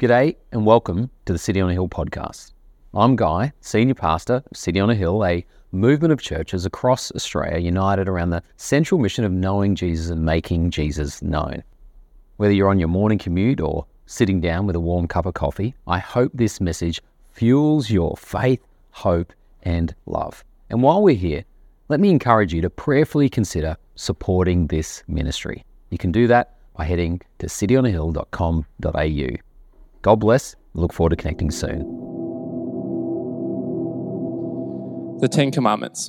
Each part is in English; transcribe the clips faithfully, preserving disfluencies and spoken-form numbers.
G'day and welcome to the City on a Hill podcast. I'm Guy, Senior Pastor of City on a Hill, a movement of churches across Australia united around the central mission of knowing Jesus and making Jesus known. Whether you're on your morning commute or sitting down with a warm cup of coffee, I hope this message fuels your faith, hope and love. And while we're here, let me encourage you to prayerfully consider supporting this ministry. You can do that by heading to city on a hill dot com dot a u. God bless. Look forward to connecting soon. The Ten Commandments.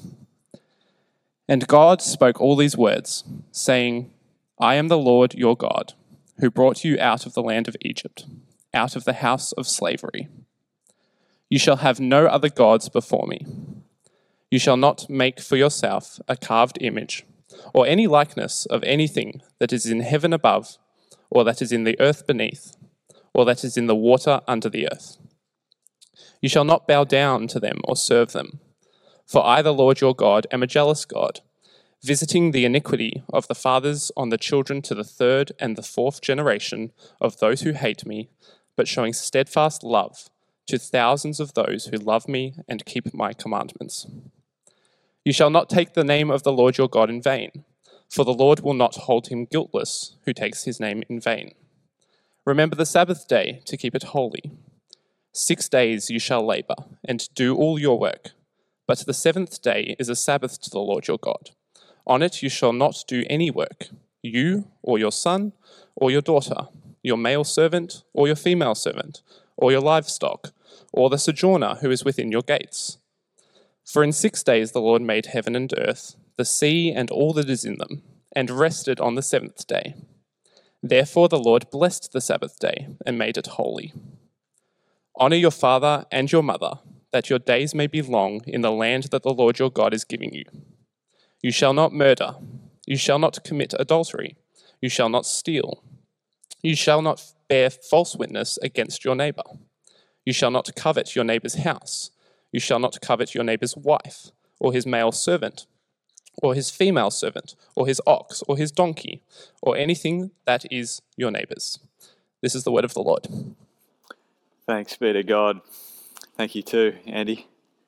And God spoke all these words, saying, I am the Lord your God, who brought you out of the land of Egypt, out of the house of slavery. You shall have no other gods before me. You shall not make for yourself a carved image, or any likeness of anything that is in heaven above, or that is in the earth beneath, or that is in the water under the earth. You shall not bow down to them or serve them. For I, the Lord your God, am a jealous God, visiting the iniquity of the fathers on the children to the third and the fourth generation of those who hate me, but showing steadfast love to thousands of those who love me and keep my commandments. You shall not take the name of the Lord your God in vain, for the Lord will not hold him guiltless who takes his name in vain. Remember the Sabbath day to keep it holy. Six days you shall labor and do all your work, but the seventh day is a Sabbath to the Lord your God. On it you shall not do any work, you or your son or your daughter, your male servant or your female servant, or your livestock, or the sojourner who is within your gates. For in six days the Lord made heaven and earth, the sea and all that is in them, and rested on the seventh day. Therefore the Lord blessed the Sabbath day and made it holy. Honor your father and your mother, that your days may be long in the land that the Lord your God is giving you. You shall not murder. You shall not commit adultery. You shall not steal. You shall not bear false witness against your neighbor. You shall not covet your neighbor's house. You shall not covet your neighbor's wife, or his male servant, or his female servant, or his ox, or his donkey, or anything that is your neighbor's. This is the word of the Lord. Thanks be to God. Thank you too, Andy.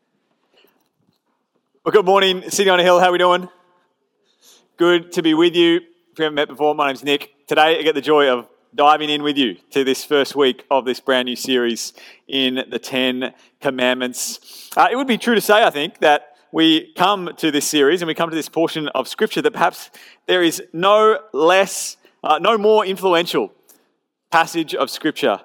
Well, good morning, City on a Hill. How are we doing? Good to be with you. If we haven't met before, my name's Nick. Today I get the joy of diving in with you to this first week of this brand new series in the Ten Commandments. Uh, it would be true to say, I think, that we come to this series and we come to this portion of Scripture that perhaps there is no less, uh, no more influential passage of Scripture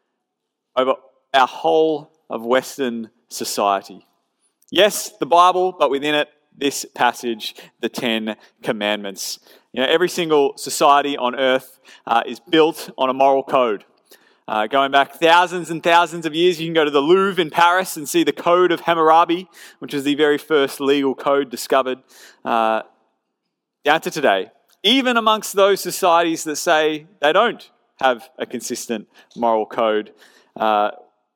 over our whole of Western society. Yes, the Bible, but within it, this passage, the Ten Commandments. You know, every single society on earth uh, is built on a moral code. Uh, going back thousands and thousands of years, you can go to the Louvre in Paris and see the Code of Hammurabi, which was the very first legal code discovered, uh, down to today. Even amongst those societies that say they don't have a consistent moral code, uh,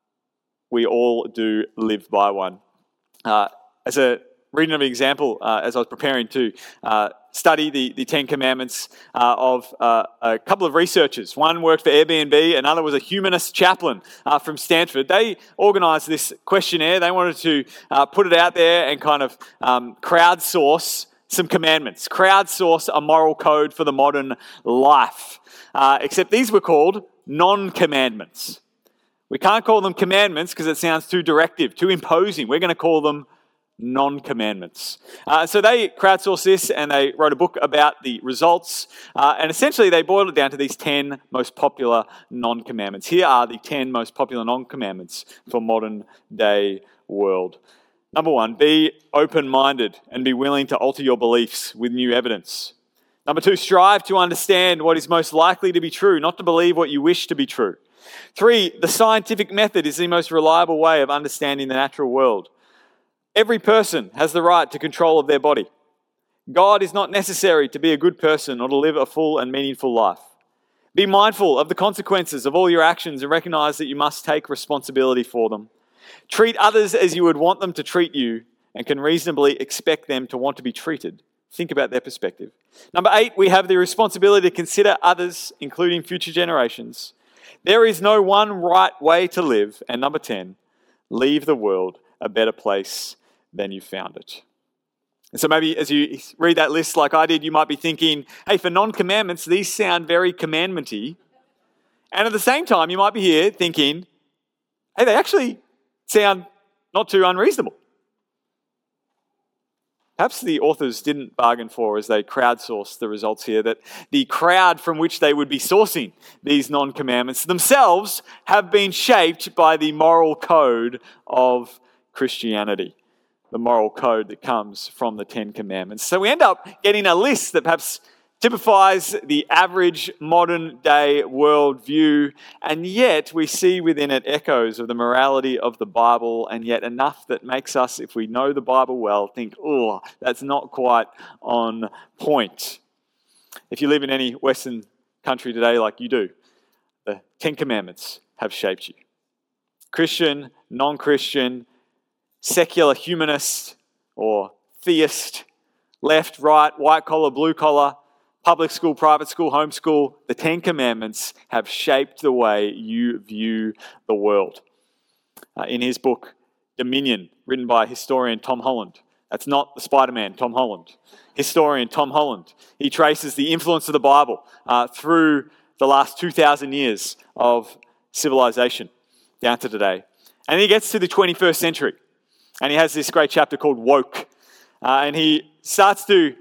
we all do live by one. Uh, as a reading of an example, uh, as I was preparing to uh, study the, the Ten Commandments uh, of uh, a couple of researchers. One worked for Airbnb, another was a humanist chaplain uh, from Stanford. They organised this questionnaire. They wanted to uh, put it out there and kind of um, crowdsource some commandments, crowdsource a moral code for the modern life. Uh, except these were called non-commandments. We can't call them commandments because it sounds too directive, too imposing. We're going to call them non-commandments. Uh, so they crowdsourced this and they wrote a book about the results. Uh, and essentially they boiled it down to these ten most popular non-commandments. Here are the ten most popular non-commandments for modern day world. Number one, be open-minded and be willing to alter your beliefs with new evidence. Number two, strive to understand what is most likely to be true, not to believe what you wish to be true. Three, the scientific method is the most reliable way of understanding the natural world. Every person has the right to control of their body. God is not necessary to be a good person or to live a full and meaningful life. Be mindful of the consequences of all your actions and recognize that you must take responsibility for them. Treat others as you would want them to treat you and can reasonably expect them to want to be treated. Think about their perspective. Number eight, we have the responsibility to consider others, including future generations. There is no one right way to live. And number ten, leave the world a better place than you found it. And so maybe as you read that list like I did, you might be thinking, hey, for non-commandments, these sound very commandment-y. And at the same time, you might be here thinking, hey, they actually sound not too unreasonable. Perhaps the authors didn't bargain for, as they crowdsourced the results here, that the crowd from which they would be sourcing these non-commandments themselves have been shaped by the moral code of Christianity, the moral code that comes from the Ten Commandments. So we end up getting a list that perhaps typifies the average modern-day worldview, and yet we see within it echoes of the morality of the Bible, and yet enough that makes us, if we know the Bible well, think, oh, that's not quite on point. If you live in any Western country today like you do, the Ten Commandments have shaped you. Christian, non-Christian, secular humanist or theist, left, right, white collar, blue collar, public school, private school, homeschool, the Ten Commandments have shaped the way you view the world. Uh, in his book, Dominion, written by historian Tom Holland, that's not the Spider-Man, Tom Holland, historian Tom Holland, he traces the influence of the Bible uh, through the last two thousand years of civilization down to today. And he gets to the twenty-first century, and he has this great chapter called Woke, uh, and he starts to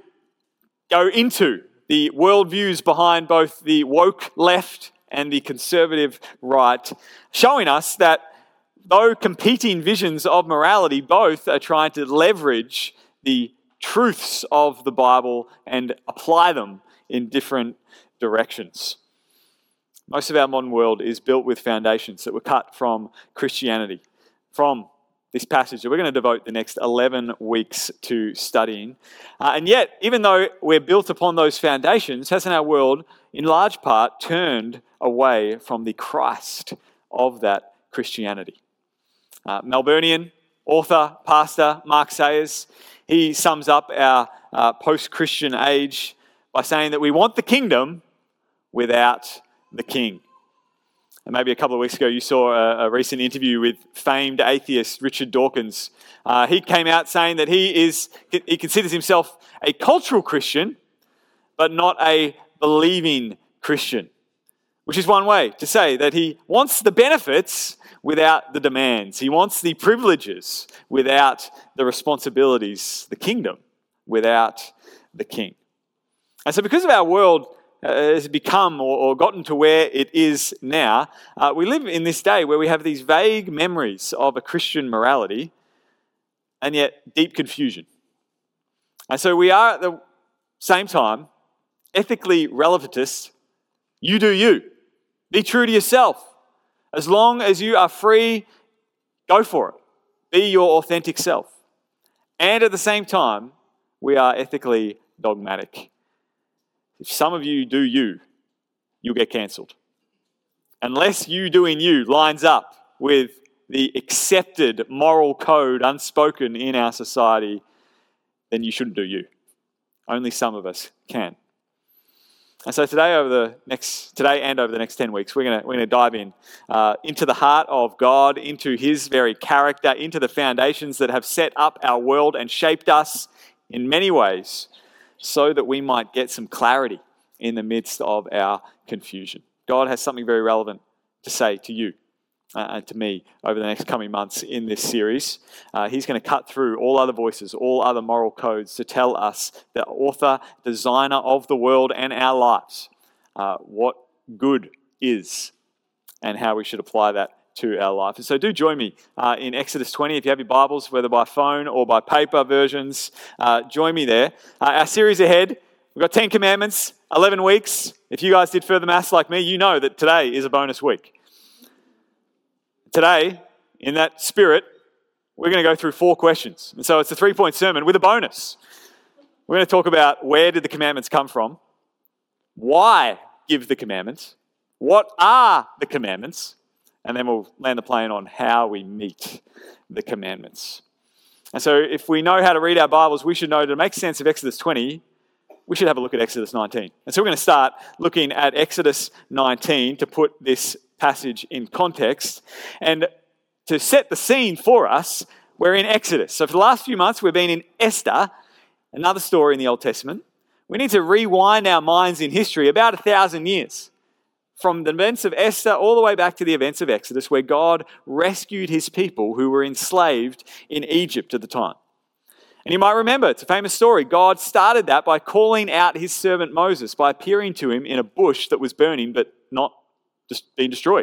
go into the worldviews behind both the woke left and the conservative right, showing us that though competing visions of morality, both are trying to leverage the truths of the Bible and apply them in different directions. Most of our modern world is built with foundations that were cut from Christianity, from this passage that we're going to devote the next eleven weeks to studying. Uh, and yet, even though we're built upon those foundations, hasn't our world, in large part, turned away from the Christ of that Christianity? Uh, Melburnian author, pastor Mark Sayers, he sums up our uh, post-Christian age by saying that we want the kingdom without the king. And maybe a couple of weeks ago you saw a, a recent interview with famed atheist Richard Dawkins. Uh, he came out saying that he is he considers himself a cultural Christian, but not a believing Christian, which is one way to say that he wants the benefits without the demands. He wants the privileges without the responsibilities, the kingdom without the king. And so because of our world Uh, has become or, or gotten to where it is now, uh, we live in this day where we have these vague memories of a Christian morality and yet deep confusion. And so we are at the same time ethically relativist. You do you. Be true to yourself. As long as you are free, go for it. Be your authentic self. And at the same time, we are ethically dogmatic. If some of you do you, you'll get cancelled. Unless you doing you lines up with the accepted moral code unspoken in our society, then you shouldn't do you. Only some of us can. And so today, over the next today and over the next ten weeks, we're gonna we're gonna dive in uh, into the heart of God, into His very character, into the foundations that have set up our world and shaped us in many ways, so that we might get some clarity in the midst of our confusion. God has something very relevant to say to you uh, and to me over the next coming months in this series. Uh, he's going to cut through all other voices, all other moral codes to tell us, the author, designer of the world and our lives, uh, what good is and how we should apply that to our life. And so do join me uh, in Exodus twenty. If you have your Bibles, whether by phone or by paper versions, uh, join me there. Uh, our series ahead, we've got ten commandments, eleven weeks. If you guys did further maths like me, you know that today is a bonus week. Today, in that spirit, we're going to go through four questions. And so it's a three-point sermon with a bonus. We're going to talk about where did the commandments come from, why give the commandments, what are the commandments, and then we'll land the plane on how we meet the commandments. And so if we know how to read our Bibles, we should know to make sense of Exodus twenty, we should have a look at Exodus nineteen. And so we're going to start looking at Exodus nineteen to put this passage in context. And to set the scene for us, we're in Exodus. So for the last few months, we've been in Esther, another story in the Old Testament. We need to rewind our minds in history about a thousand years. From the events of Esther all the way back to the events of Exodus, where God rescued his people who were enslaved in Egypt at the time. And you might remember, it's a famous story. God started that by calling out his servant Moses, by appearing to him in a bush that was burning but not just being destroyed.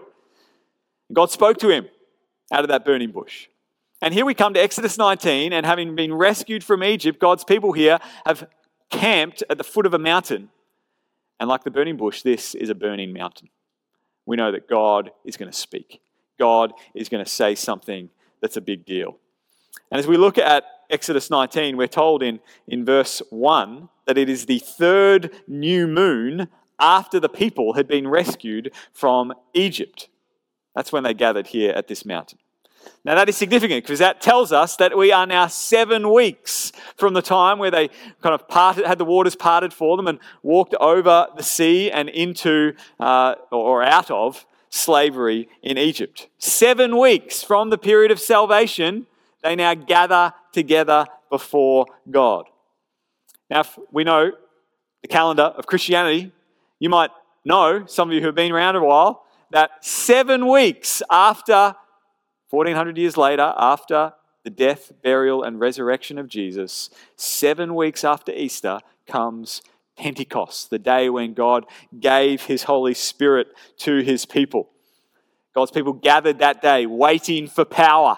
God spoke to him out of that burning bush. And here we come to Exodus nineteen, and having been rescued from Egypt, God's people here have camped at the foot of a mountain. And like the burning bush, this is a burning mountain. We know that God is going to speak. God is going to say something that's a big deal. And as we look at Exodus nineteen, we're told in, in verse one that it is the third new moon after the people had been rescued from Egypt. That's when they gathered here at this mountain. Now that is significant because that tells us that we are now seven weeks from the time where they kind of parted, had the waters parted for them and walked over the sea and into uh, or out of slavery in Egypt. Seven weeks from the period of salvation, they now gather together before God. Now, if we know the calendar of Christianity, you might know, some of you who have been around a while, that seven weeks after fourteen hundred years later, after the death, burial, and resurrection of Jesus, seven weeks after Easter comes Pentecost, the day when God gave his Holy Spirit to his people. God's people gathered that day, waiting for power,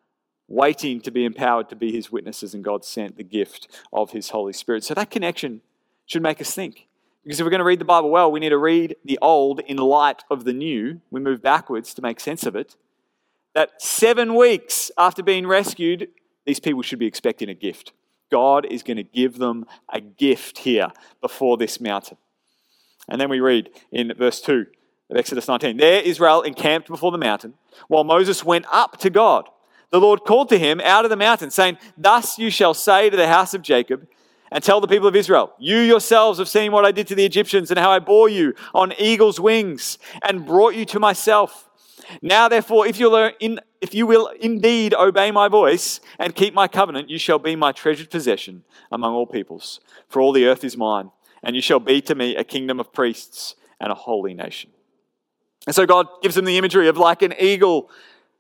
waiting to be empowered to be his witnesses, and God sent the gift of his Holy Spirit. So that connection should make us think. Because if we're going to read the Bible well, we need to read the old in light of the new. We move backwards to make sense of it. That seven weeks after being rescued, these people should be expecting a gift. God is going to give them a gift here before this mountain. And then we read in verse two of Exodus nineteen, there Israel encamped before the mountain, while Moses went up to God. The Lord called to him out of the mountain, saying, thus you shall say to the house of Jacob, and tell the people of Israel, you yourselves have seen what I did to the Egyptians and how I bore you on eagle's wings and brought you to myself. Now, therefore, if, you'll in, if you will indeed obey my voice and keep my covenant, you shall be my treasured possession among all peoples. For all the earth is mine, and you shall be to me a kingdom of priests and a holy nation. And so God gives them the imagery of like an eagle,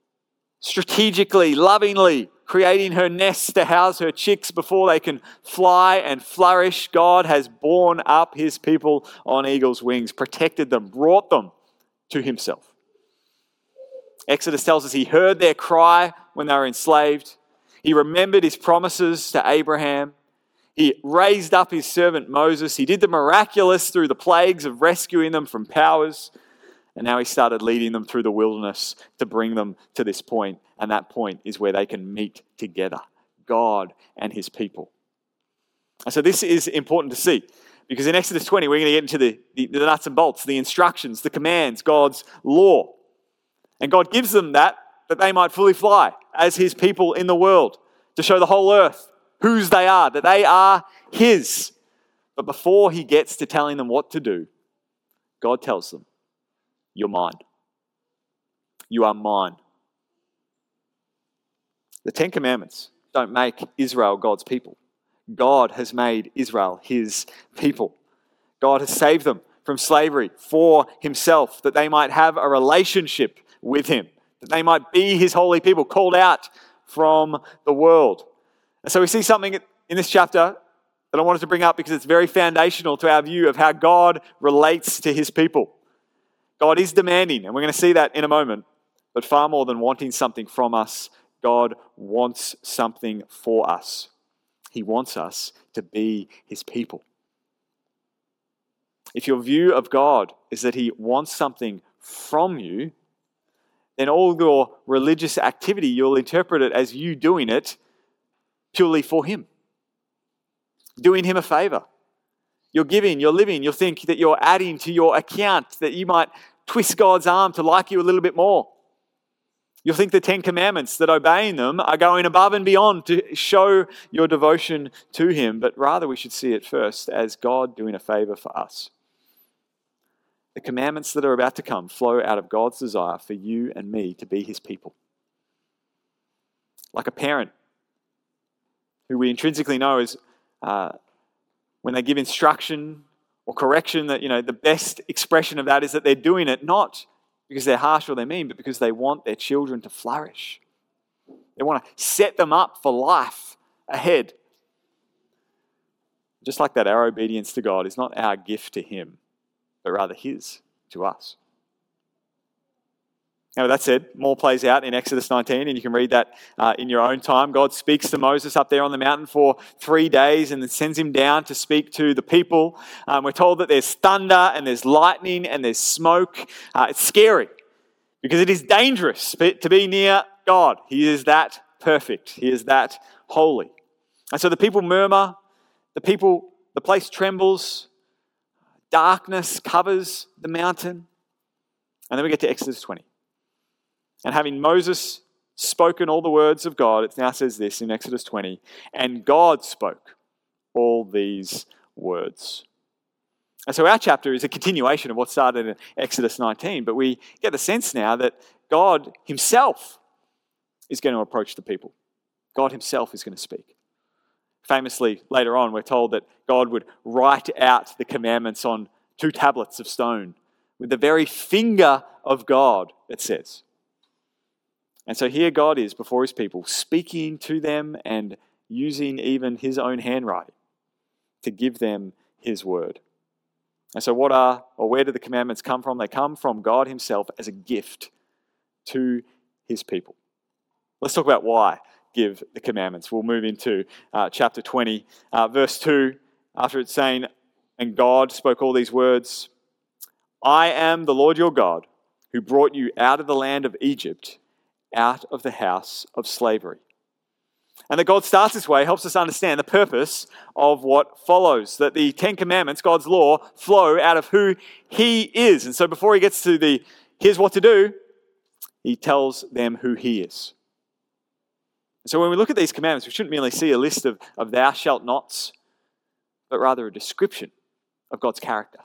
strategically, lovingly creating her nests to house her chicks before they can fly and flourish. God has borne up his people on eagle's wings, protected them, brought them to himself. Exodus tells us he heard their cry when they were enslaved. He remembered his promises to Abraham. He raised up his servant Moses. He did the miraculous through the plagues of rescuing them from powers. And now he started leading them through the wilderness to bring them to this point. And that point is where they can meet together, God and his people. And so this is important to see. Because in Exodus twenty, we're going to get into the, the, the nuts and bolts, the instructions, the commands, God's law. And God gives them that, that they might fully fly as his people in the world, to show the whole earth whose they are, that they are his. But before he gets to telling them what to do, God tells them, you're mine. You are mine. The Ten Commandments don't make Israel God's people. God has made Israel his people. God has saved them from slavery for himself, that they might have a relationship with him, that they might be his holy people, called out from the world. And so we see something in this chapter that I wanted to bring up because it's very foundational to our view of how God relates to his people. God is demanding, and we're going to see that in a moment, but far more than wanting something from us, God wants something for us. He wants us to be his people. If your view of God is that he wants something from you, then all your religious activity, you'll interpret it as you doing it purely for him. Doing him a favor. You're giving, you're living, you'll think that you're adding to your account, that you might twist God's arm to like you a little bit more. You'll think the Ten Commandments, that obeying them are going above and beyond to show your devotion to him, but rather we should see it first as God doing a favor for us. the commandments that are about to come flow out of God's desire for you and me to be his people. Like a parent who we intrinsically know is uh, when they give instruction or correction, that, you know, the best expression of that is that they're doing it not because they're harsh or they're mean, but because they want their children to flourish. They want to set them up for life ahead. Just like that, our obedience to God is not our gift to him, but rather his to us. Now, with that said, more plays out in Exodus nineteen, and you can read that uh, in your own time. God speaks to Moses up there on the mountain for three days and then sends him down to speak to the people. Um, we're told that there's thunder and there's lightning and there's smoke. Uh, it's scary because it is dangerous to be near God. He is that perfect. He is that holy. And so the people murmur, the people, the place trembles, darkness covers the mountain. And then we get to Exodus twenty. And having Moses spoken all the words of God, it now says this in Exodus twenty, and God spoke all these words. And so our chapter is a continuation of what started in Exodus nineteen, but we get the sense now that God himself is going to approach the people. God himself is going to speak. Famously, later on, we're told that God would write out the commandments on two tablets of stone with the very finger of God, it says. And so here God is before his people, speaking to them and using even his own handwriting to give them his word. And so what are, or where do the commandments come from? They come from God himself as a gift to his people. Let's talk about why give the commandments. We'll move into uh, chapter twenty, uh, verse two, after it's saying, and God spoke all these words, I am the Lord your God, who brought you out of the land of Egypt, out of the house of slavery. And that God starts this way helps us understand the purpose of what follows, that the Ten Commandments, God's law, flow out of who he is. And so before he gets to the here's what to do, he tells them who he is. So when we look at these commandments, we shouldn't merely see a list of, of thou shalt nots, but rather a description of God's character.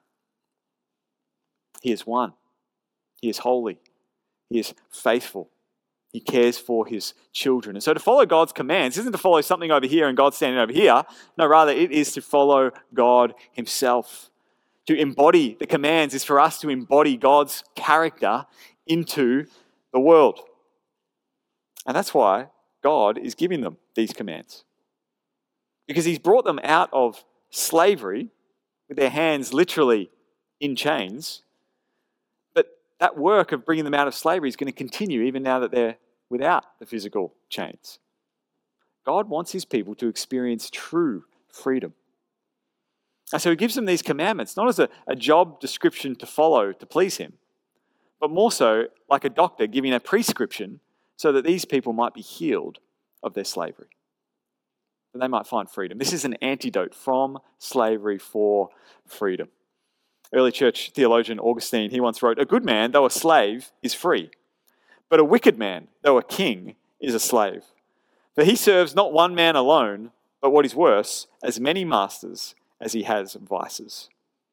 He is one. He is holy. He is faithful. He cares for his children. And so to follow God's commands isn't to follow something over here and God standing over here. No, rather it is to follow God himself. To embody the commands is for us to embody God's character into the world. And that's why God is giving them these commands. Because he's brought them out of slavery with their hands literally in chains. But that work of bringing them out of slavery is going to continue even now that they're without the physical chains. God wants his people to experience true freedom. And so he gives them these commandments, not as a, a job description to follow to please him, but more so like a doctor giving a prescription so that these people might be healed of their slavery, that they might find freedom. This is an antidote from slavery for freedom. Early church theologian Augustine, he once wrote, a good man, though a slave, is free, but a wicked man, though a king, is a slave. For he serves not one man alone, but what is worse, as many masters as he has vices.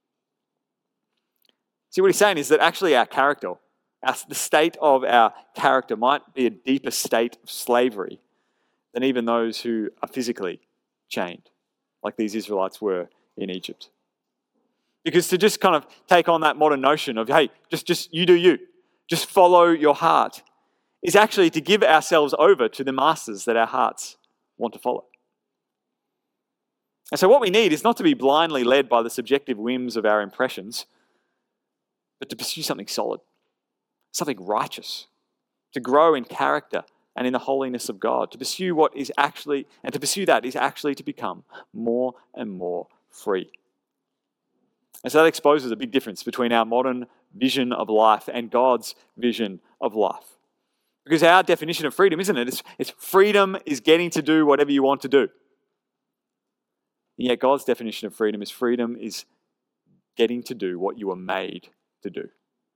See, what he's saying is that actually our character, our, the state of our character might be a deeper state of slavery than even those who are physically chained, like these Israelites were in Egypt. Because to just kind of take on that modern notion of, hey, just, just you do you, just follow your heart, is actually to give ourselves over to the masters that our hearts want to follow. And so what we need is not to be blindly led by the subjective whims of our impressions, but to pursue something solid, something righteous, to grow in character and in the holiness of God, to pursue what is actually, and to pursue that is actually to become more and more free. And so that exposes a big difference between our modern vision of life and God's vision of life. Because our definition of freedom, isn't it? It's, it's freedom is getting to do whatever you want to do. And yet God's definition of freedom is freedom is getting to do what you were made to do.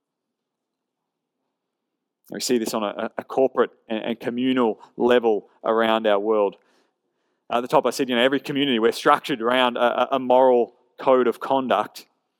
And we see this on a, a corporate and, and communal level around our world. At the top I said, you know, every community, we're structured around a, a moral code of conduct.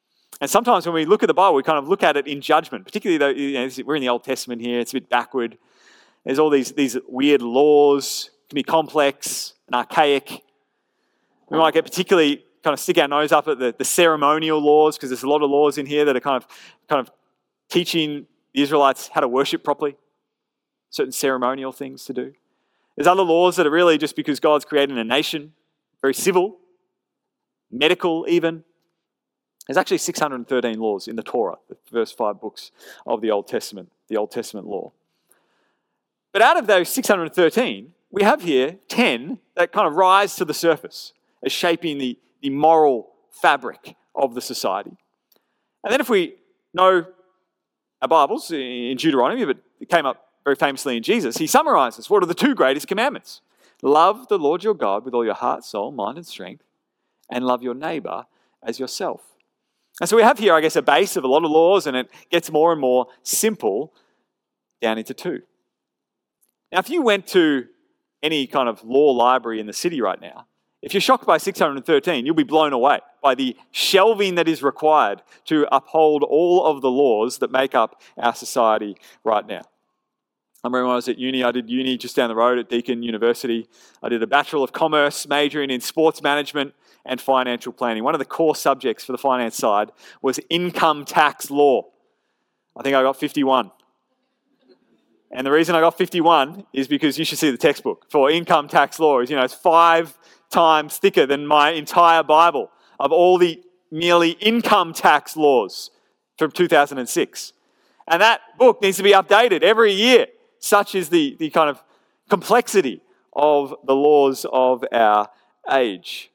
And sometimes when we look at the Bible, we kind of look at it in judgment, particularly though you know, we're in the Old Testament here, it's a bit backward. There's all these, these weird laws, it can be complex and archaic. We might get particularly kind of stick our nose up at the, the ceremonial laws, because there's a lot of laws in here that are kind of kind of teaching the Israelites how to worship properly, certain ceremonial things to do. There's other laws that are really just because God's created a nation, very civil, medical even. There's actually six hundred thirteen laws in the Torah, the first five books of the Old Testament, the Old Testament law. But out of those six hundred thirteen, we have here ten that kind of rise to the surface as shaping the, the moral fabric of the society. And then if we know our Bibles in Deuteronomy, but it came up very famously in Jesus, he summarizes what are the two greatest commandments. Love the Lord your God with all your heart, soul, mind, and strength, and love your neighbor as yourself. And so we have here, I guess, a base of a lot of laws, and it gets more and more simple down into two. Now, if you went to any kind of law library in the city right now, if you're shocked by six hundred thirteen, you'll be blown away by the shelving that is required to uphold all of the laws that make up our society right now. I remember when I was at uni, I did uni just down the road at Deakin University. I did a Bachelor of Commerce majoring in sports management and financial planning. One of the core subjects for the finance side was income tax law. I think I got fifty-one. And the reason I got fifty-one is because you should see the textbook for income tax law. Is, you know, it's five times thicker than my entire Bible of all the merely income tax laws from two thousand six. And that book needs to be updated every year. Such is the, the kind of complexity of the laws of our age.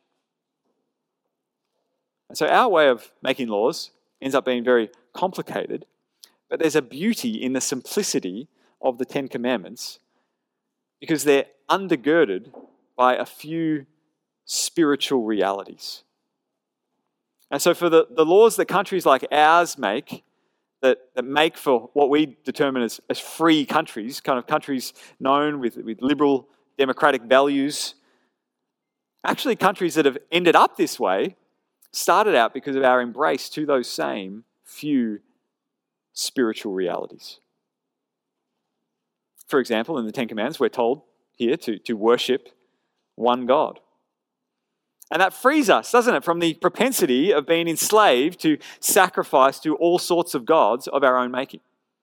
And so our way of making laws ends up being very complicated, but there's a beauty in the simplicity of the Ten Commandments because they're undergirded by a few spiritual realities. And so for the, the laws that countries like ours make, that, that make for what we determine as, as free countries, kind of countries known with, with liberal democratic values, actually countries that have ended up this way started out because of our embrace to those same few spiritual realities. For example, in the Ten Commandments, we're told here to, to worship one God. And that frees us, doesn't it, from the propensity of being enslaved to sacrifice to all sorts of gods of our own making.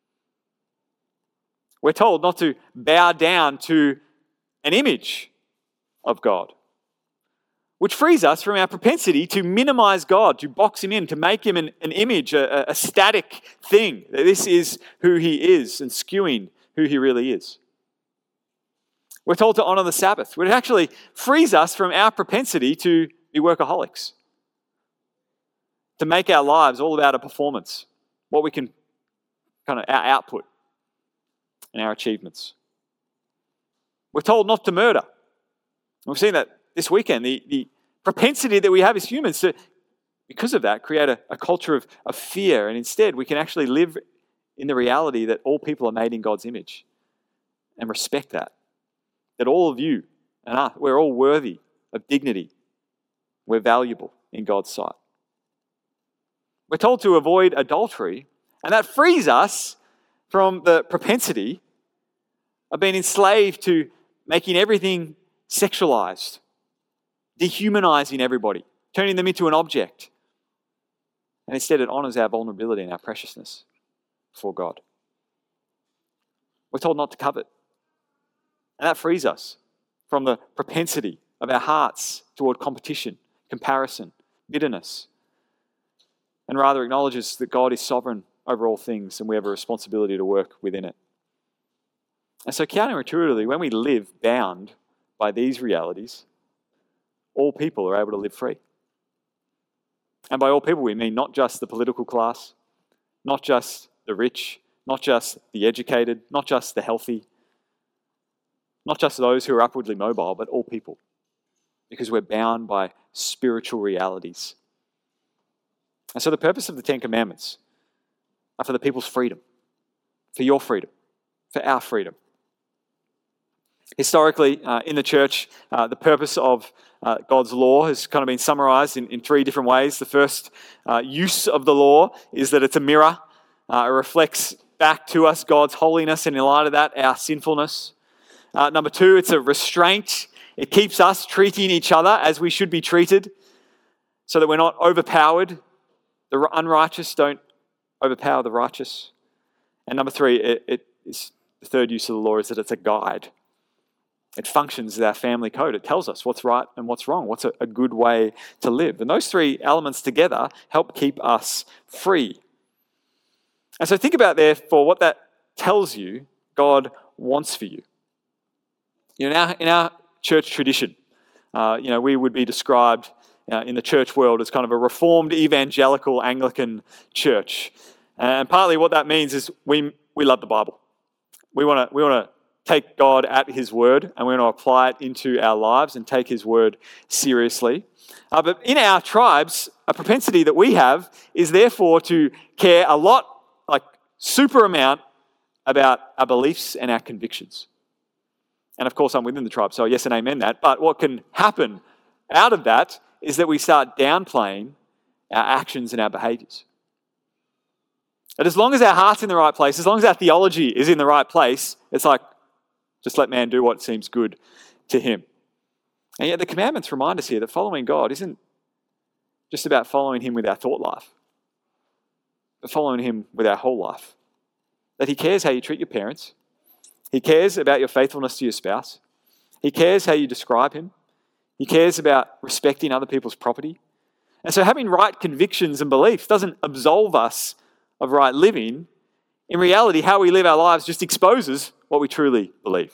We're told not to bow down to an image of God, which frees us from our propensity to minimize God, to box him in, to make him an, an image, a, a static thing. This is who he is, and skewing who he really is. We're told to honor the Sabbath, which actually frees us from our propensity to be workaholics, to make our lives all about a performance, what we can, kind of our output and our achievements. We're told not to murder. We've seen that this weekend, the, the propensity that we have as humans to, because of that, create a, a culture of, of fear, and instead we can actually live in the reality that all people are made in God's image and respect that. That all of you and us, we're all worthy of dignity. We're valuable in God's sight. We're told to avoid adultery, and that frees us from the propensity of being enslaved to making everything sexualized, dehumanizing everybody, turning them into an object. And instead it honors our vulnerability and our preciousness before God. We're told not to covet. And that frees us from the propensity of our hearts toward competition, comparison, bitterness, and rather acknowledges that God is sovereign over all things and we have a responsibility to work within it. And so counterintuitively, when we live bound by these realities, all people are able to live free. And by all people, we mean not just the political class, not just the rich, not just the educated, not just the healthy, not just those who are upwardly mobile, but all people, because we're bound by spiritual realities. And so the purpose of the Ten Commandments are for the people's freedom, for your freedom, for our freedom. Historically, uh, in the church, uh, the purpose of uh, God's law has kind of been summarized in, in three different ways. The first uh, use of the law is that it's a mirror. Uh, it reflects back to us God's holiness, and in light of that, our sinfulness. Uh, number two, it's a restraint. It keeps us treating each other as we should be treated, so that we're not overpowered. The unrighteous don't overpower the righteous. And number three, it, it is the third use of the law is that it's a guide. It functions as our family code. It tells us what's right and what's wrong, what's a, a good way to live. And those three elements together help keep us free. And so think about, therefore, what that tells you God wants for you. You know, in our, in our church tradition, uh, you know, we would be described uh, in the church world as kind of a reformed evangelical Anglican church. And partly what that means is we we love the Bible. We want to we want to take God at His word, and we want to apply it into our lives and take His word seriously. Uh, but in our tribes, a propensity that we have is therefore to care a lot, like super amount, about our beliefs and our convictions. And of course, I'm within the tribe, so yes and amen that. But what can happen out of that is that we start downplaying our actions and our behaviours. But as long as our heart's in the right place, as long as our theology is in the right place, it's like, just let man do what seems good to him. And yet the commandments remind us here that following God isn't just about following Him with our thought life, but following Him with our whole life. That He cares how you treat your parents. He cares about your faithfulness to your spouse. He cares how you describe Him. He cares about respecting other people's property. And so having right convictions and beliefs doesn't absolve us of right living. In reality, how we live our lives just exposes what we truly believe.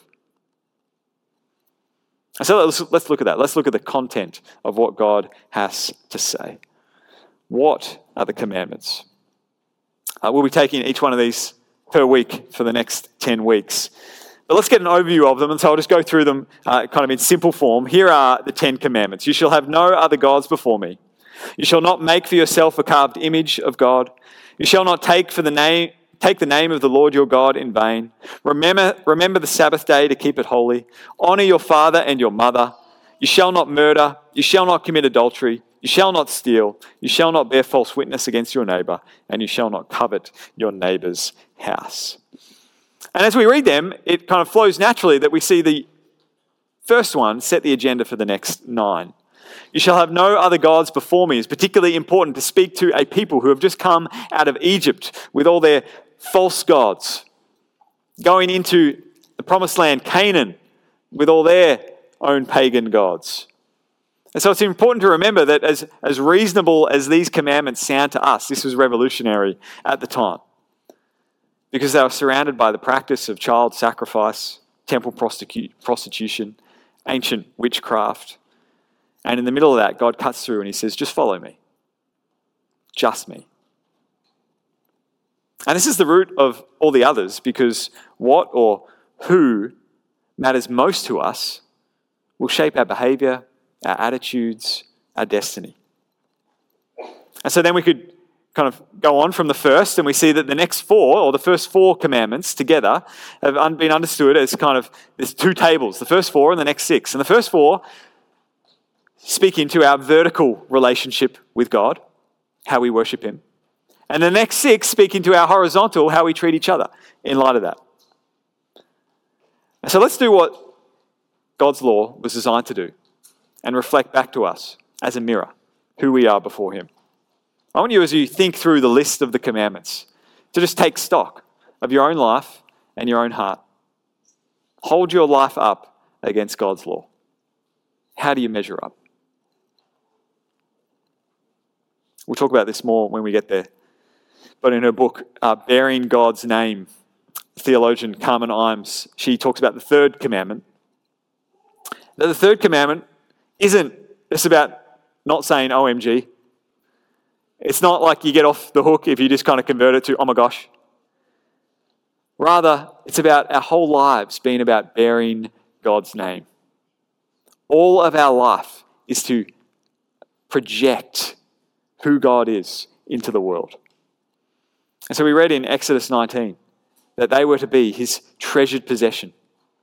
So let's, let's look at that. Let's look at the content of what God has to say. What are the commandments? Uh, we'll be taking each one of these per week for the next ten weeks. But let's get an overview of them, and so I'll just go through them uh, kind of in simple form. Here are the Ten Commandments. You shall have no other gods before me. You shall not make for yourself a carved image of God. You shall not take for the name take the name of the Lord your God in vain. Remember, remember the Sabbath day to keep it holy. Honor your father and your mother. You shall not murder. You shall not commit adultery. You shall not steal. You shall not bear false witness against your neighbor, and you shall not covet your neighbor's house. And as we read them, it kind of flows naturally that we see the first one set the agenda for the next nine. You shall have no other gods before me is particularly important to speak to a people who have just come out of Egypt with all their false gods, going into the promised land, Canaan, with all their own pagan gods. And so it's important to remember that as, as reasonable as these commandments sound to us, this was revolutionary at the time, because they were surrounded by the practice of child sacrifice, temple prostitu- prostitution, ancient witchcraft. And in the middle of that, God cuts through and He says, just follow me. Just me. And this is the root of all the others, because what or who matters most to us will shape our behaviour, our attitudes, our destiny. And so then we could kind of go on from the first, and we see that the next four, or the first four commandments together, have been understood as kind of, there's two tables, the first four and the next six. And the first four speak into our vertical relationship with God, how we worship Him. And the next six speak into our horizontal, how we treat each other in light of that. And so let's do what God's law was designed to do and reflect back to us as a mirror who we are before Him. I want you, as you think through the list of the commandments, to just take stock of your own life and your own heart. Hold your life up against God's law. How do you measure up? We'll talk about this more when we get there. But in her book, uh, Bearing God's Name, theologian Carmen Imes, she talks about the third commandment. That the third commandment isn't just about not saying O M G. It's not like you get off the hook if you just kind of convert it to, oh my gosh. Rather, it's about our whole lives being about bearing God's name. All of our life is to project who God is into the world. And so we read in Exodus nineteen that they were to be His treasured possession.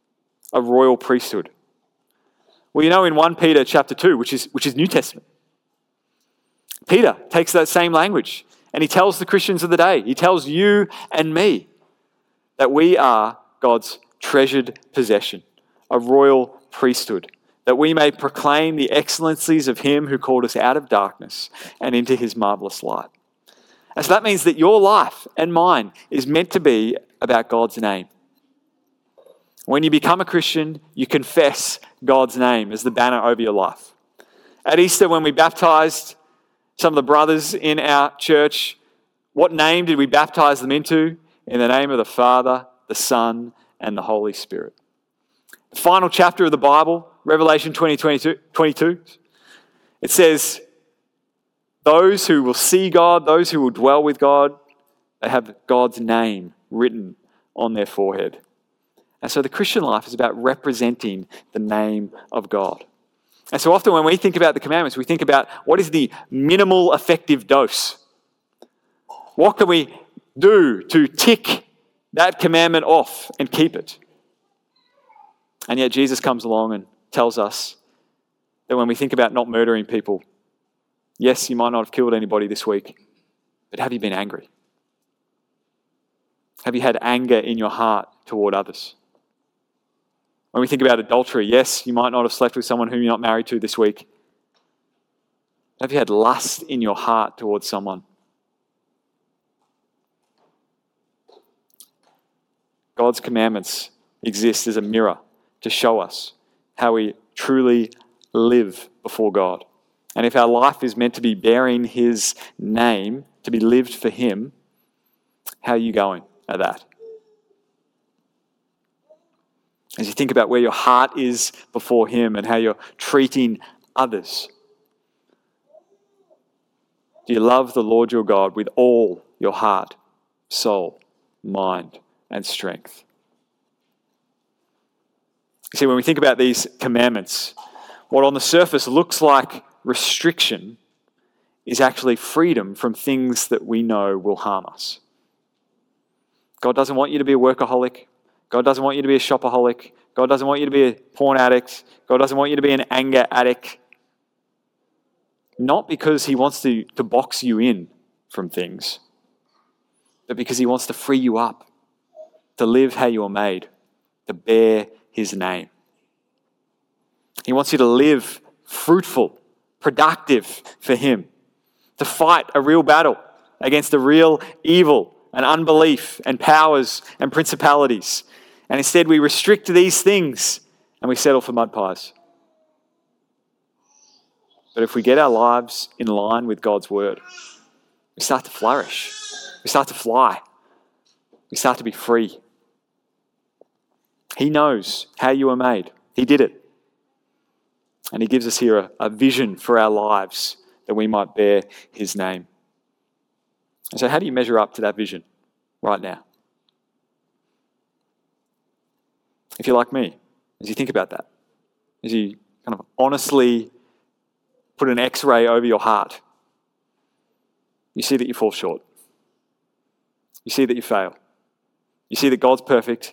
a royal priesthood. Well, you know, in First Peter chapter two, which is, which is New Testament, Peter takes that same language and he tells the Christians of the day, he tells you and me that we are God's treasured possession, a royal priesthood, that we may proclaim the excellencies of him who called us out of darkness and into his marvelous light. And so that means that your life and mine is meant to be about God's name. When you become a Christian, you confess God's name as the banner over your life. At Easter, when we baptized some of the brothers in our church, what name did we baptize them into? In the name of the Father, the Son, and the Holy Spirit. The final chapter of the Bible, Revelation twenty, twenty-two, it says, those who will see God, those who will dwell with God, they have God's name written on their forehead. And so the Christian life is about representing the name of God. And so often when we think about the commandments, we think about what is the minimal effective dose? What can we do to tick that commandment off and keep it? And yet Jesus comes along and tells us that when we think about not murdering people, yes, you might not have killed anybody this week, but have you been angry? Have you had anger in your heart toward others? When we think about adultery, yes, you might not have slept with someone whom you're not married to this week. Have you had lust in your heart towards someone? God's commandments exist as a mirror to show us how we truly live before God. And if our life is meant to be bearing his name, to be lived for him, how are you going at that? As you think about where your heart is before him and how you're treating others. Do you love the Lord your God with all your heart, soul, mind, and strength? You see, when we think about these commandments, what on the surface looks like restriction is actually freedom from things that we know will harm us. God doesn't want you to be a workaholic. God doesn't want you to be a shopaholic. God doesn't want you to be a porn addict. God doesn't want you to be an anger addict. Not because he wants to, to box you in from things, but because he wants to free you up to live how you are made, to bear his name. He wants you to live fruitful, productive for him, to fight a real battle against the real evil and unbelief and powers and principalities. And instead we restrict these things and we settle for mud pies. But if we get our lives in line with God's word, we start to flourish. We start to fly. We start to be free. He knows how you are made. He did it. And he gives us here a, a vision for our lives that we might bear his name. And so how do you measure up to that vision right now? If you're like me, as you think about that, as you kind of honestly put an X-ray over your heart, you see that you fall short. You see that you fail. You see that God's perfect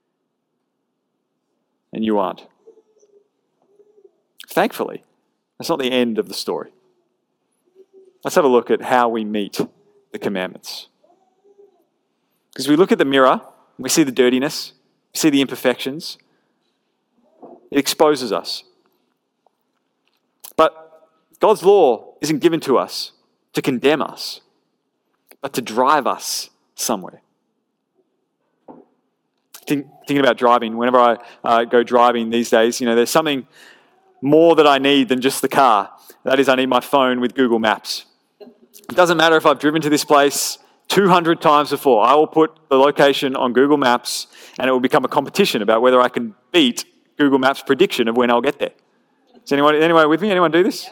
and you aren't. Thankfully, that's not the end of the story. Let's have a look at how we meet the commandments. Because we look at the mirror, we see the dirtiness, we see the imperfections. It exposes us. But God's law isn't given to us to condemn us, but to drive us somewhere. Think, thinking about driving, whenever I uh, go driving these days, you know, there's something more that I need than just the car. That is, I need my phone with Google Maps. It doesn't matter if I've driven to this place two hundred times before. I will put the location on Google Maps and it will become a competition about whether I can beat Google Maps' prediction of when I'll get there. Is anyone, anyone with me? Anyone do this?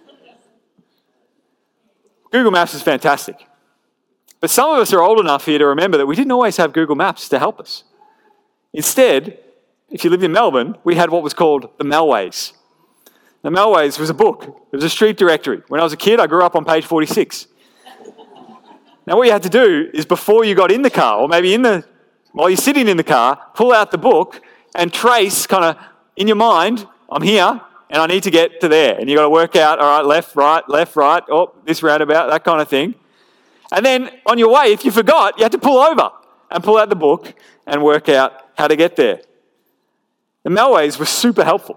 Google Maps is fantastic. But some of us are old enough here to remember that we didn't always have Google Maps to help us. Instead, if you lived in Melbourne, we had what was called the Melways. The Melways was a book. It was a street directory. When I was a kid, I grew up on page forty-six. Now, what you had to do is before you got in the car, or maybe in the while you're sitting in the car, pull out the book, and trace kind of in your mind, I'm here and I need to get to there. And you've got to work out, all right, left, right, left, right, oh, this roundabout, that kind of thing. And then on your way, if you forgot, you had to pull over and pull out the book and work out how to get there. The Melways were super helpful.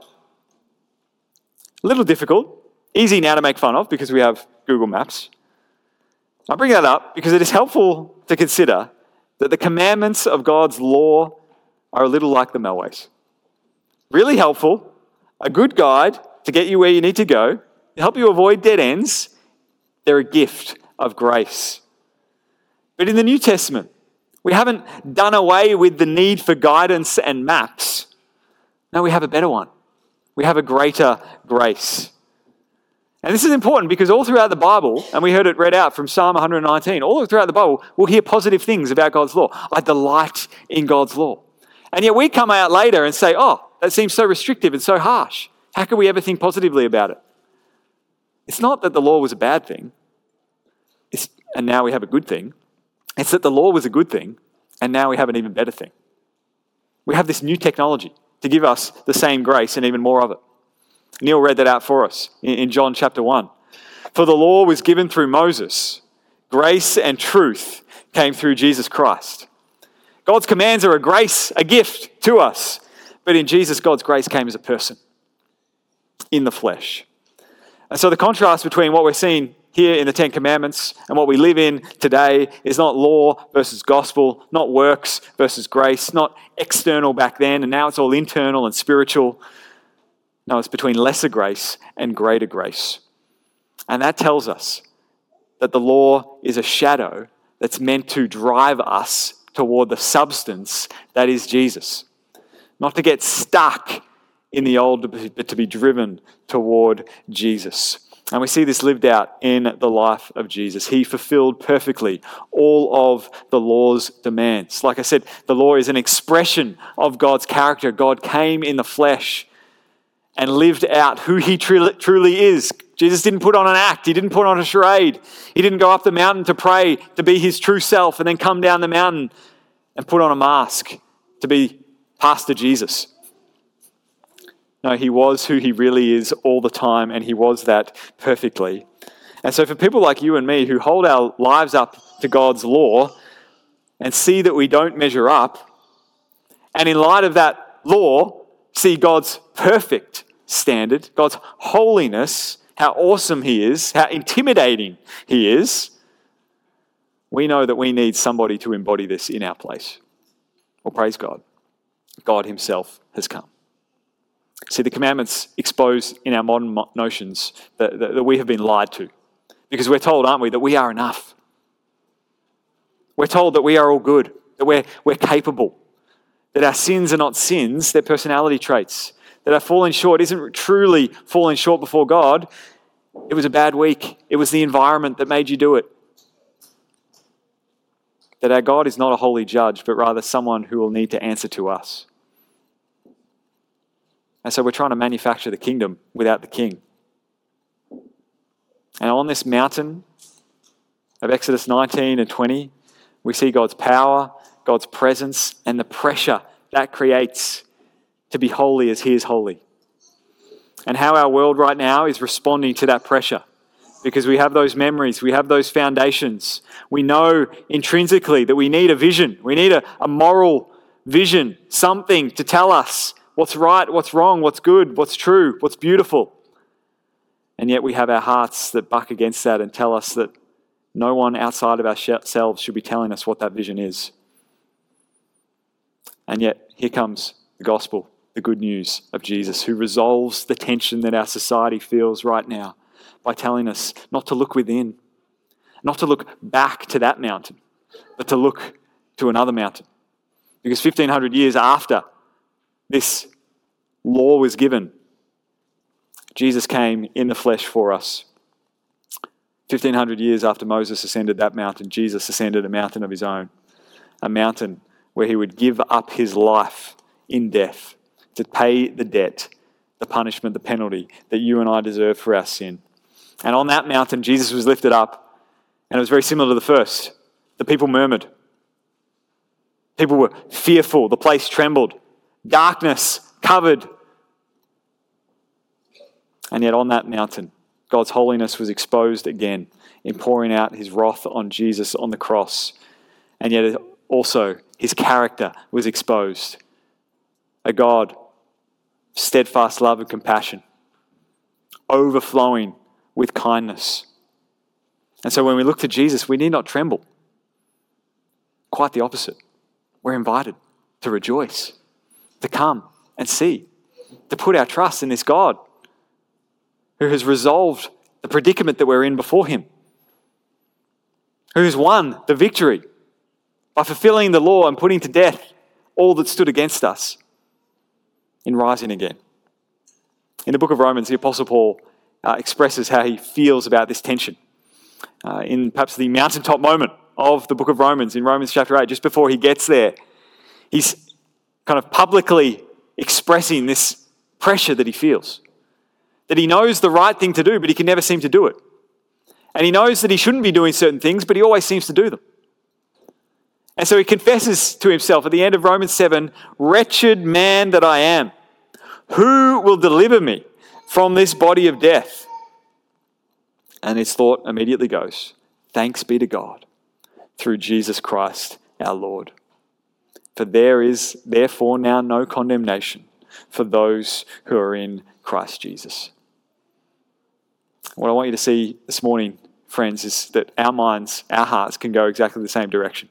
A little difficult, easy now to make fun of because we have Google Maps. I bring that up because it is helpful to consider that the commandments of God's law are a little like the Melways. Really helpful, a good guide to get you where you need to go, to help you avoid dead ends. They're a gift of grace. But in the New Testament, we haven't done away with the need for guidance and maps. No, we have a better one. We have a greater grace. And this is important because all throughout the Bible, and we heard it read out from Psalm one nineteen, all throughout the Bible, we'll hear positive things about God's law. I delight in God's law. And yet we come out later and say, oh, that seems so restrictive and so harsh. How can we ever think positively about it? It's not that the law was a bad thing, it's, and now we have a good thing. It's that the law was a good thing, and now we have an even better thing. We have this new technology to give us the same grace and even more of it. Neil read that out for us in John chapter one. For the law was given through Moses. Grace and truth came through Jesus Christ. God's commands are a grace, a gift to us. But in Jesus, God's grace came as a person in the flesh. And so the contrast between what we're seeing here in the Ten Commandments and what we live in today is not law versus gospel, not works versus grace, not external back then, and now it's all internal and spiritual. No, it's between lesser grace and greater grace. And that tells us that the law is a shadow that's meant to drive us toward the substance that is Jesus. Not to get stuck in the old, but to be driven toward Jesus. And we see this lived out in the life of Jesus. He fulfilled perfectly all of the law's demands. Like I said, the law is an expression of God's character. God came in the flesh and lived out who he truly is. Jesus didn't put on an act. He didn't put on a charade. He didn't go up the mountain to pray to be his true self and then come down the mountain and put on a mask to be Pastor Jesus. No, he was who he really is all the time, and he was that perfectly. And so for people like you and me who hold our lives up to God's law and see that we don't measure up, and in light of that law, see God's perfect standard, God's holiness, how awesome he is, how intimidating he is, we know that we need somebody to embody this in our place. Well, praise God. God himself has come. See, the commandments expose in our modern notions that, that, that we have been lied to. Because we're told, aren't we, that we are enough. We're told that we are all good, that we're, we're capable, that our sins are not sins, they're personality traits, that our falling short isn't truly falling short before God. It was a bad week. It was the environment that made you do it. That our God is not a holy judge, but rather someone who will need to answer to us. And so we're trying to manufacture the kingdom without the king. And on this mountain of Exodus nineteen and twenty, we see God's power, God's presence, and the pressure that creates to be holy as he is holy. And how our world right now is responding to that pressure. Because we have those memories, we have those foundations. We know intrinsically that we need a vision. We need a, a moral vision, something to tell us what's right, what's wrong, what's good, what's true, what's beautiful. And yet we have our hearts that buck against that and tell us that no one outside of ourselves should be telling us what that vision is. And yet here comes the gospel, the good news of Jesus, who resolves the tension that our society feels right now by telling us not to look within, not to look back to that mountain, but to look to another mountain. Because fifteen hundred years after this law was given, Jesus came in the flesh for us. fifteen hundred years after Moses ascended that mountain, Jesus ascended a mountain of his own, a mountain where he would give up his life in death to pay the debt, the punishment, the penalty that you and I deserve for our sin. And on that mountain, Jesus was lifted up, and it was very similar to the first. The people murmured. People were fearful. The place trembled. darkness covered. And yet on that mountain, God's holiness was exposed again in pouring out his wrath on Jesus on the cross. And yet also his character was exposed. A God of steadfast love and compassion, overflowing with kindness. And so when we look to Jesus, we need not tremble. Quite the opposite. We're invited to rejoice, to come and see, to put our trust in this God who has resolved the predicament that we're in before him, who has won the victory by fulfilling the law and putting to death all that stood against us in rising again. In the book of Romans, the Apostle Paul uh, expresses how he feels about this tension. Uh, in perhaps the mountaintop moment of the book of Romans, in Romans chapter eight, just before he gets there, he's kind of publicly expressing this pressure that he feels. That he knows the right thing to do, but he can never seem to do it. And he knows that he shouldn't be doing certain things, but he always seems to do them. And so he confesses to himself at the end of Romans seven, "Wretched man that I am, who will deliver me from this body of death?" And his thought immediately goes, "Thanks be to God, through Jesus Christ our Lord. For there is therefore now no condemnation for those who are in Christ Jesus." What I want you to see this morning, friends, is that our minds, our hearts can go exactly the same direction.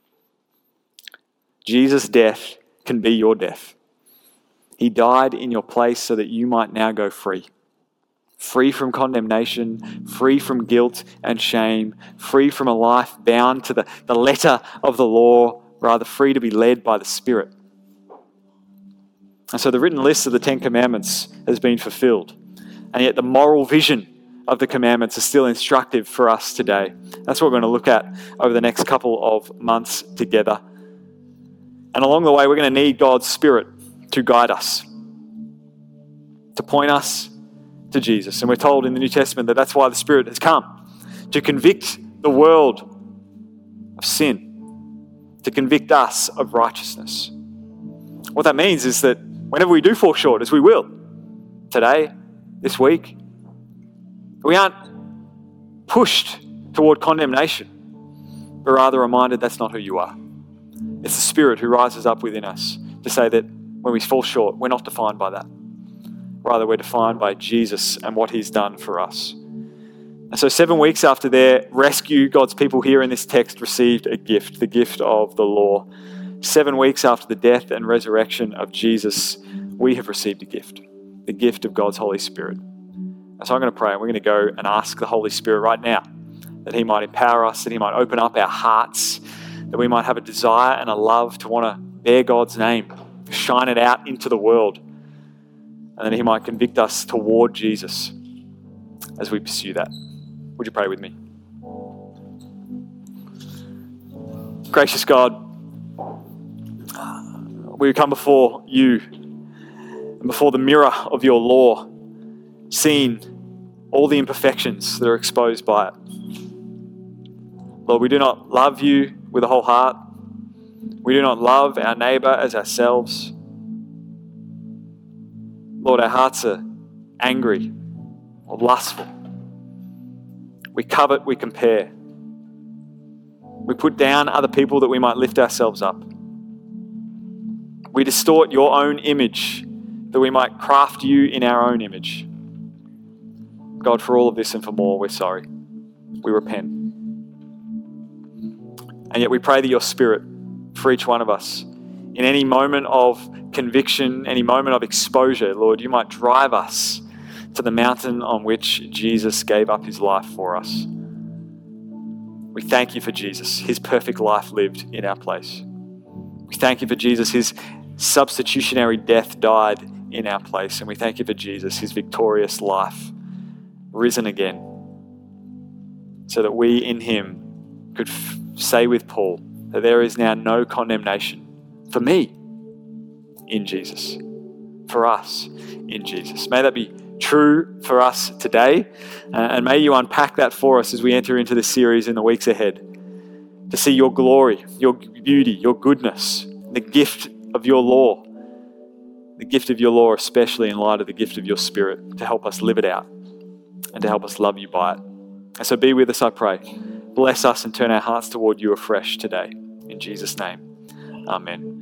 Jesus' death can be your death. He died in your place so that you might now go free. Free from condemnation, free from guilt and shame, free from a life bound to the, the letter of the law, rather free to be led by the Spirit. And so the written list of the Ten Commandments has been fulfilled. And yet the moral vision of the commandments is still instructive for us today. That's what we're going to look at over the next couple of months together. And along the way, we're going to need God's Spirit to guide us, to point us to Jesus. And we're told in the New Testament that that's why the Spirit has come, to convict the world of sin, to convict us of righteousness. What that means is that whenever we do fall short, as we will, today, this week, we aren't pushed toward condemnation, but rather reminded that's not who you are. It's the Spirit who rises up within us to say that when we fall short, we're not defined by that. Rather, we're defined by Jesus and what he's done for us. And so seven weeks after their rescue, God's people here in this text received a gift, the gift of the law. Seven weeks after the death and resurrection of Jesus, we have received a gift, the gift of God's Holy Spirit. And so I'm going to pray, and we're going to go and ask the Holy Spirit right now that he might empower us, that he might open up our hearts, that we might have a desire and a love to want to bear God's name, shine it out into the world, and that he might convict us toward Jesus as we pursue that. Would you pray with me? Gracious God, we come before you and before the mirror of your law, seeing all the imperfections that are exposed by it. Lord, we do not love you with a whole heart. We do not love our neighbour as ourselves. Lord, our hearts are angry or lustful. We covet, we compare. We put down other people that we might lift ourselves up. We distort your own image that we might craft you in our own image. God, for all of this and for more, we're sorry. We repent. And yet we pray that your Spirit, for each one of us, in any moment of conviction, any moment of exposure, Lord, you might drive us to the mountain on which Jesus gave up his life for us. We thank you for Jesus, his perfect life lived in our place. We thank you for Jesus, his substitutionary death died in our place. And we thank you for Jesus, his victorious life, risen again, so that we in him could f- say with Paul that there is now no condemnation for me in Jesus, for us in Jesus. May that be true for us today, uh, and may you unpack that for us as we enter into this series in the weeks ahead, to see your glory, your beauty, your goodness, the gift of your law, the gift of your law, especially in light of the gift of your Spirit, to help us live it out and to help us love you by it. And so be with us, I pray. Bless us and turn our hearts toward you afresh today. In Jesus' name, amen.